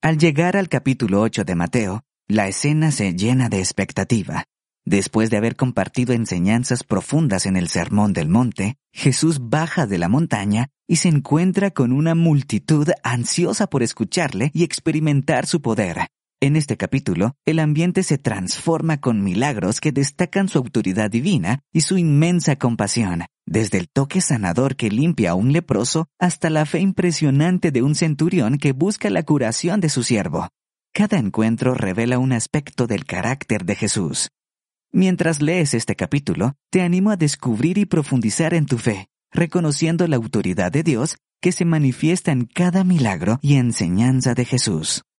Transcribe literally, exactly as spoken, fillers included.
Al llegar al capítulo ocho de Mateo, la escena se llena de expectativa. Después de haber compartido enseñanzas profundas en el Sermón del Monte, Jesús baja de la montaña y se encuentra con una multitud ansiosa por escucharle y experimentar su poder. En este capítulo, el ambiente se transforma con milagros que destacan su autoridad divina y su inmensa compasión, desde el toque sanador que limpia a un leproso hasta la fe impresionante de un centurión que busca la curación de su siervo. Cada encuentro revela un aspecto del carácter de Jesús. Mientras lees este capítulo, te animo a descubrir y profundizar en tu fe, reconociendo la autoridad de Dios que se manifiesta en cada milagro y enseñanza de Jesús.